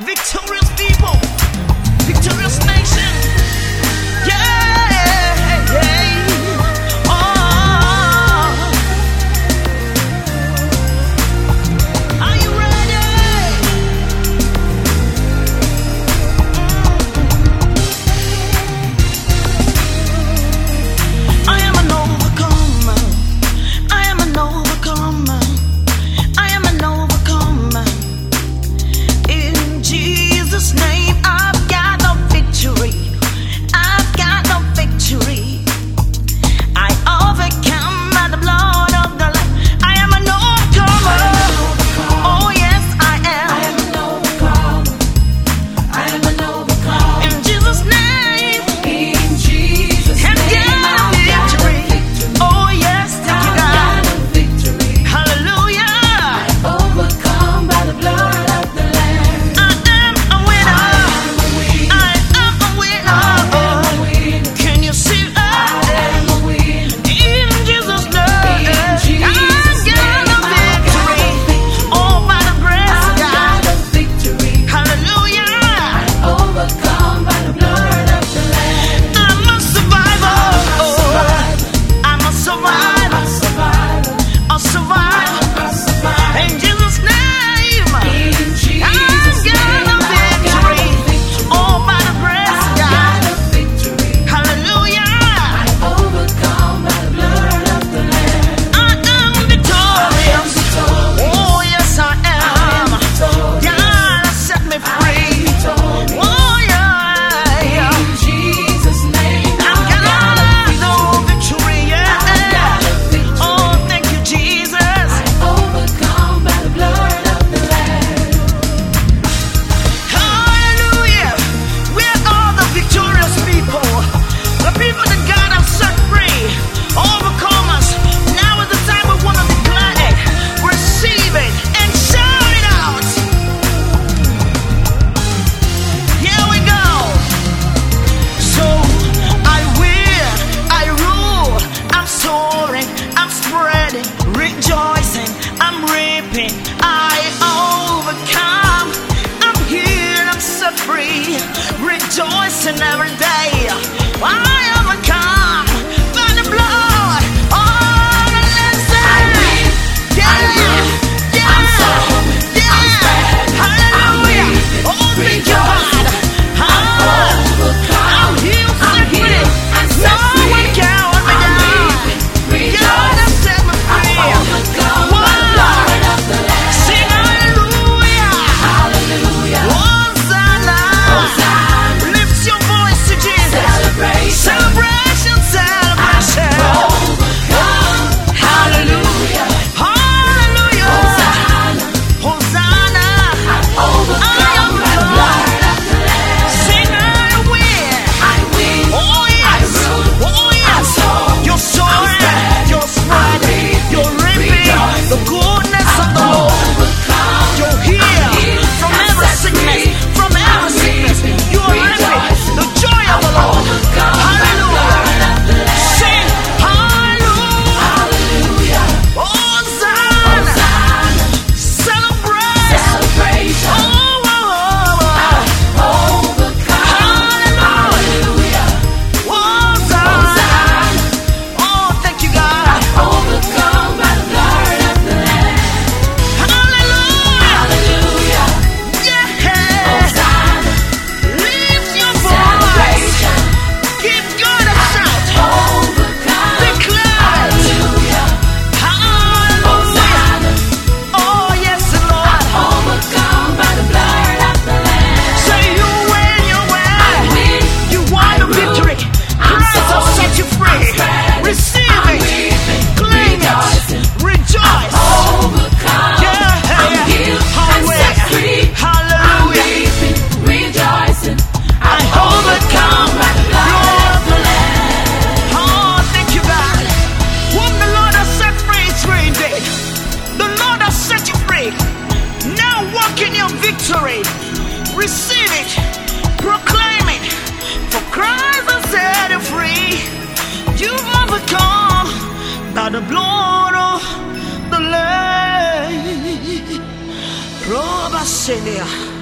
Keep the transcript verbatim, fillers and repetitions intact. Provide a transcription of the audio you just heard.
victorious people, victorious nation. Yeah, yeah. Oh, are you ready? I am an overcomer. I am an overcomer. I am an overcomer. In Jesus' name, I've got the victory. I've got the victory. I overcome by the blood of the Lamb. I am an overcomer. Oh yes, I am. I am an overcomer. I am an overcomer. In Jesus' name, In Jesus' I've name, got I've the got the victory. victory. Oh yes, thank you, I've got God. the victory. Hallelujah. Overcome by the blood of the Lamb. I am a winner. I'm a winner. I am a winner. I'm a winner. Can you see that? I'm a winner. In Jesus' name, In Jesus' I got the name, I got the victory. victory. Oh, by the grace of I've got God. the victory. Hallelujah. Overcome by the blood of the Lamb. I'm a survivor. Survivor. I'm a survivor. I'm a survivor. A survivor. I'm a survivor. In Jesus' name, In Jesus' I've got name, the I've got victory. the victory. Oh, by the grace of I've got God. the victory. Hallelujah. Overcome by the blood of the Lamb. I am victorious. victorious. Oh, yes, I am. victorious. God has set me free. victorious. Oh, yeah, yeah. In Jesus' name, I'm I've got gonna the know victory, I've got yeah. the victory. Oh, thank you, Jesus. Overcome by the blood of the Lamb. Hallelujah. We're all the victorious people. The people that God has set free. Overcomers. Now is the time we want to declare it, receive it, and shout it out. Here we go. So I win, I rule, I'm soaring, I'm spreading, rejoicing, I'm reaping, I overcome. I'm here, I'm set free, rejoicing every day. I overcome by the blood of the Lamb. Yeah, I rule, yeah, I'm soaring, yeah. I'm spreading, I'm Hallelujah. reaping, Oh, thank you, rejoicing, God. I'm Ah. overcome. I'm healed, I'm set free. healed, I'm No set free. one can hold me I'm down. reaping, God has rejoicing, set me I'm free. overcome by the blood of the Lamb. Sing hallelujah. Hallelujah. Hosanna. Hosanna. Lift your voice to Jesus. Celebration. Celebration, celebration. Overcome. Hallelujah. Hallelujah. Hosanna. Hosanna. Overcome by the blood of the Lamb. Sing I win. I win. Oh yes. I rule. Oh yes. I'm soaring. You're soaring. spreading. You're spreading. I'm You're reaping rejoicing. the goodness of the Lord. Overcome. You're healed healed. from I'm every set sickness. free. From every I'm sickness. reaping. You're reaping Rejoicing. the joy of the Lord. Overcome by the Hallelujah. blood of the Lamb. Sing hallelujah. Hallelujah. Hosanna. Hosanna. Celebrate. Celebration. Oh, oh, oh, Overcome. Hallelujah. oh. Hosanna. Hosanna. Oh, thank you, God. Overcome by the blood of the Lamb. Hallelujah. Hallelujah. Yeah. Hosanna. Lift your voice. Celebration. Give God a shout. Overcome. Declare it. Hallelujah. Hallelujah. Hosanna. Oh, yes, Lord. Overcome by the blood of the Lamb. Say you win, you I win. win. You won the victory. I'm Christ has soaring. set you free. I'm spreading. Receive I'm it. reaping. Claim Rejoicing. it. Rejoice. Overcome. Yeah. I'm healed. I'm Hallelujah. set free. I'm Hallelujah. reaping. Rejoicing. I overcome. by the blood of the Lamb. Oh, thank you, God. Whom the Lord has set free is free indeed. The Lord has set you free. Now walk in your victory. Receive it. Proclaim it. For Christ has set you free. You've overcome by the blood of the Lamb. Roba Celia.